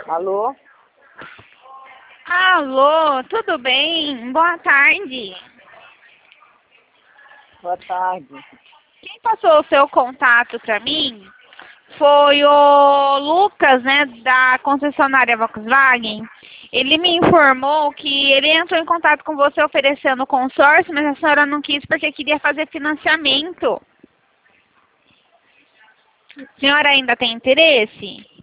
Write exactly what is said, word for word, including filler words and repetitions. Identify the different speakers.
Speaker 1: Alô?
Speaker 2: Alô, tudo bem? Boa tarde.
Speaker 1: Boa tarde.
Speaker 2: Quem passou o seu contato para mim foi o Lucas, né, da concessionária Volkswagen. Ele me informou que ele entrou em contato com você oferecendo consórcio, mas a senhora não quis porque queria fazer financiamento. A senhora ainda tem interesse?